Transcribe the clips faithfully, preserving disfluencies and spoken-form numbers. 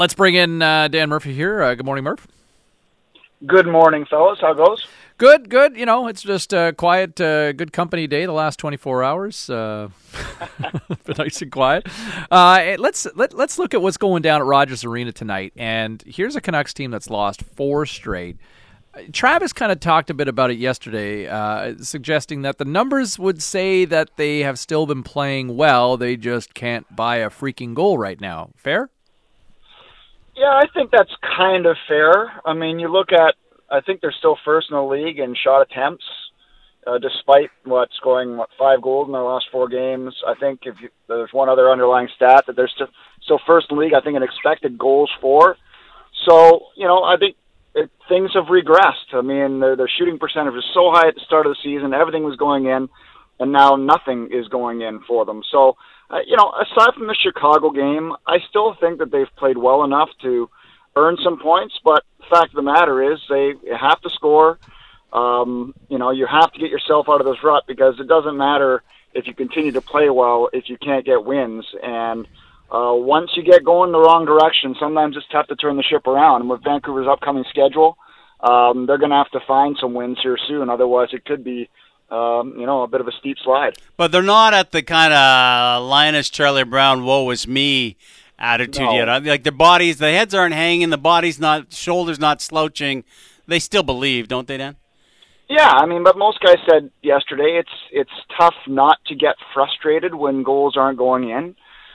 Let's bring in uh, Dan Murphy here. Uh, good morning, Murph. Good morning, fellas. How goes? Good, good. You know, it's just a quiet, uh, good company day the last twenty-four hours. Uh, been nice and quiet. Uh, let's let, let's look at what's going down at Rogers Arena tonight. And here's a Canucks team that's lost four straight. Travis kind of talked a bit about it yesterday, uh, suggesting that the numbers would say that they have still been playing well. They just can't buy a freaking goal right now. Fair? Yeah, I think that's kind of fair. I mean, you look at, I think they're still first in the league in shot attempts, uh, despite what scoring what, five goals in their last four games. I think if you, there's one other underlying stat that they're still, still first in the league, I think in expected goals for. So, you know, I think it, things have regressed. I mean, their, their shooting percentage was so high at the start of the season, everything was going in, and now nothing is going in for them. So, uh, you know, aside from the Chicago game, I still think that they've played well enough to earn some points, but the fact of the matter is they have to score. Um, you know, you have to get yourself out of this rut because it doesn't matter if you continue to play well if you can't get wins. And uh, once you get going the wrong direction, sometimes it's tough to turn the ship around. And with Vancouver's upcoming schedule, um, they're going to have to find some wins here soon. Otherwise, it could be Um, you know, a bit of a steep slide. But they're not at the kind of Linus Charlie Brown, woe is me attitude No. yet. Like their bodies, the heads aren't hanging, the body's not, shoulders not slouching. They still believe, don't they, Dan? Yeah, I mean, but most guys said yesterday it's it's tough not to get frustrated when goals aren't going in.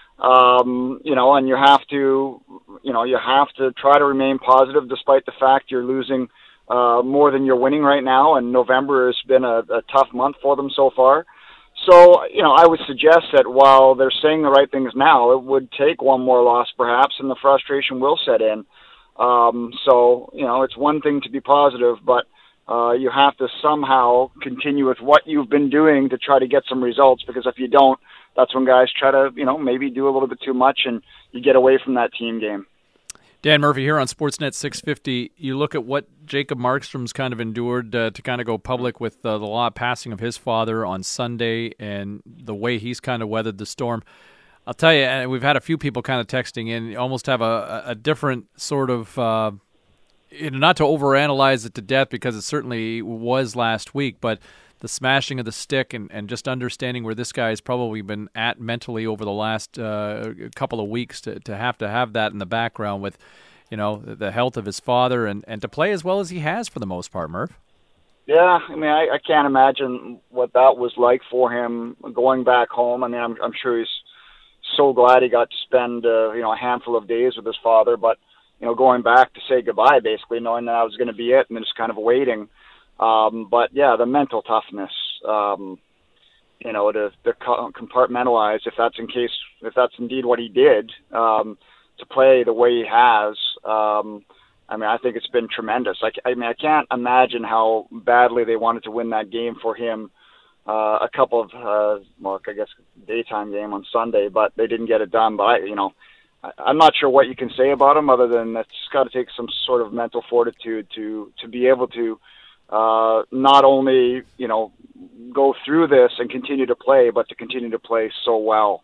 Um, you know, and you have to, you know, you have to try to remain positive despite the fact you're losing Uh, more than you're winning right now, and November has been a, a tough month for them so far. So, you know, I would suggest that while they're saying the right things now, it would take one more loss perhaps, and the frustration will set in. Um, so, you know, it's one thing to be positive, but uh, you have to somehow continue with what you've been doing to try to get some results, because if you don't, that's when guys try to, you know, maybe do a little bit too much and you get away from that team game. Dan Murphy here on Sportsnet six fifty. You look at what Jacob Markstrom's kind of endured uh, to kind of go public with uh, the law passing of his father on Sunday and the way he's kind of weathered the storm. I'll tell you, and we've had a few people kind of texting in, you almost have a, a different sort of, uh, you know, not to overanalyze it to death because it certainly was last week, but the smashing of the stick and, and just understanding where this guy has probably been at mentally over the last uh, couple of weeks to, to have to have that in the background with, you know, the health of his father and, and to play as well as he has for the most part, Murph. Yeah, I mean, I, I can't imagine what that was like for him going back home. I mean, I'm, I'm sure he's so glad he got to spend, uh, you know, a handful of days with his father, but, you know, going back to say goodbye, basically, knowing that that was going to be it and then just kind of waiting. Um, but yeah, the mental toughness, um, you know, to, to compartmentalize if that's in case, if that's indeed what he did, um, to play the way he has. Um, I mean, I think it's been tremendous. Like, I mean, I can't imagine how badly they wanted to win that game for him. Uh, a couple of, uh, well, I guess daytime game on Sunday, but they didn't get it done. But I, you know, I, I'm not sure what you can say about him other than it's got to take some sort of mental fortitude to, to be able to, uh, not only, you know, go through this and continue to play, but to continue to play so well.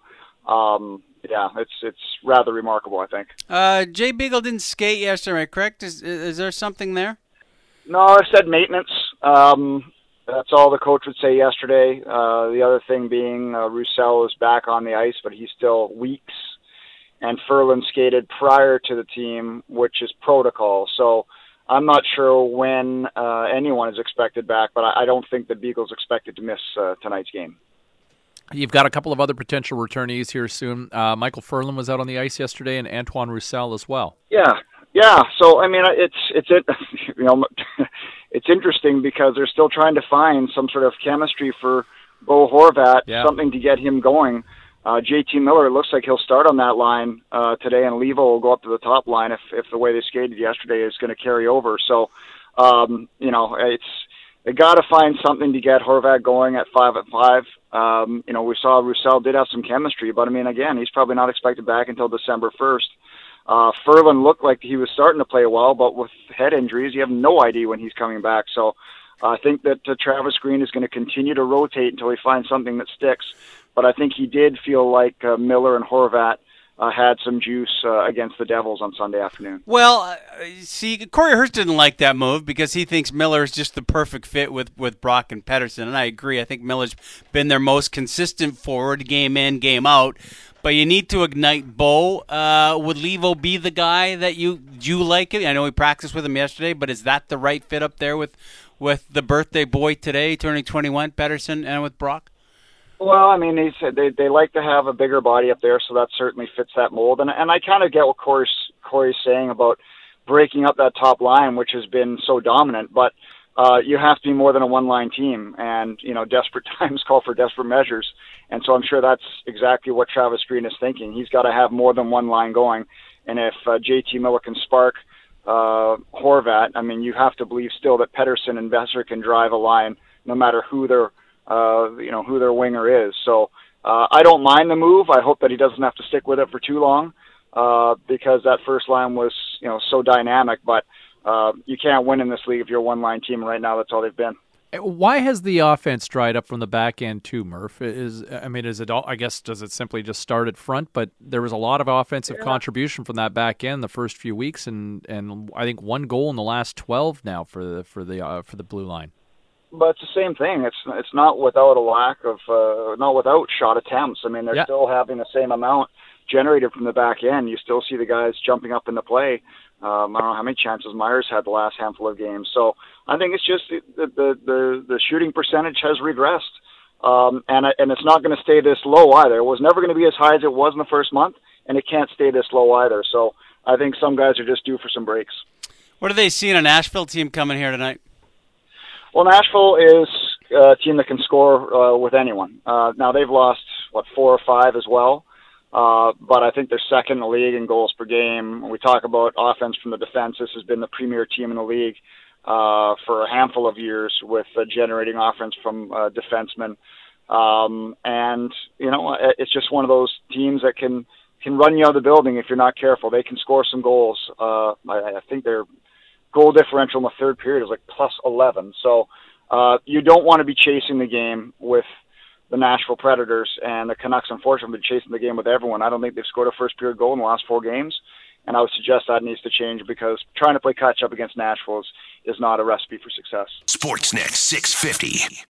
Um, yeah, it's it's rather remarkable, I think. Uh, Jay Beagle didn't skate yesterday, correct? Is is there something there? No, I said maintenance. Um, that's all the coach would say yesterday. Uh, the other thing being uh, Roussel is back on the ice, but he's still weeks. And Ferland skated prior to the team, which is protocol. So I'm not sure when uh, anyone is expected back, but I, I don't think the Beagle's expected to miss uh, tonight's game. You've got a couple of other potential returnees here soon. Uh, Michael Ferland was out on the ice yesterday, and Antoine Roussel as well. Yeah, yeah. So I mean, it's it's it, you know, it's interesting because they're still trying to find some sort of chemistry for Bo Horvat, yeah. something to get him going. Uh, J T Miller, it looks like he'll start on that line uh, today, and Levo will go up to the top line if if the way they skated yesterday is going to carry over. So, um, you know, it's they got to find something to get Horvat going at five at five. Um, you know, we saw Roussel did have some chemistry, but I mean, again, he's probably not expected back until December first. Uh, Ferland looked like he was starting to play well, but with head injuries, you have no idea when he's coming back. So uh, I think that uh, Travis Green is going to continue to rotate until he finds something that sticks. But I think he did feel like uh, Miller and Horvat uh, had some juice uh, against the Devils on Sunday afternoon. Well, uh, see, Corey Hurst didn't like that move because he thinks Miller is just the perfect fit with, with Brock and Pettersson, and I agree. I think Miller's been their most consistent forward, game in, game out. But you need to ignite Bo. Uh, would Levo be the guy that you you like it? I know we practiced with him yesterday, but is that the right fit up there with with the birthday boy today, turning twenty-one, Pettersson, and with Brock? Well, I mean, they said they they like to have a bigger body up there, so that certainly fits that mold. And and I kind of get what Corey's Corey's saying about breaking up that top line, which has been so dominant. But uh, you have to be more than a one-line team, and you know, desperate times call for desperate measures. And so I'm sure that's exactly what Travis Green is thinking. He's got to have more than one line going. And if uh, J T Miller can spark uh, Horvat, I mean, you have to believe still that Pettersson and Besser can drive a line, no matter who their uh, you know who their winger is. So uh, I don't mind the move. I hope that he doesn't have to stick with it for too long, uh, because that first line was you know so dynamic. But uh, you can't win in this league if you're a one line team. Right now, that's all they've been. Why has the offense dried up from the back end too, Murph? Is I mean, is it all? I guess does it simply just start at front? But there was a lot of offensive yeah. contribution from that back end the first few weeks, and, and I think one goal in the last twelve now for the for the uh, for the blue line. But it's the same thing. It's it's not without a lack of uh, not without shot attempts. I mean, they're yeah. still having the same amount generated from the back end. You still see the guys jumping up into play. Um, I don't know how many chances Myers had the last handful of games. So I think it's just the the the, the shooting percentage has regressed, um, and and it's not going to stay this low either. It was never going to be as high as it was in the first month, and it can't stay this low either. So I think some guys are just due for some breaks. What are they seeing a Nashville team coming here tonight? Well, Nashville is a team that can score uh, with anyone. Uh, now they've lost what four or five as well. Uh, but I think they're second in the league in goals per game. When we talk about offense from the defense, this has been the premier team in the league uh, for a handful of years with uh, generating offense from uh, defensemen. Um, and, you know, it's just one of those teams that can, can run you out of the building if you're not careful. They can score some goals. Uh, I, I think their goal differential in the third period is like plus eleven. So uh, you don't want to be chasing the game with the Nashville Predators, and the Canucks, unfortunately, have been chasing the game with everyone. I don't think they've scored a first-period goal in the last four games, and I would suggest that needs to change because trying to play catch-up against Nashville is, is not a recipe for success. Sportsnet six fifty.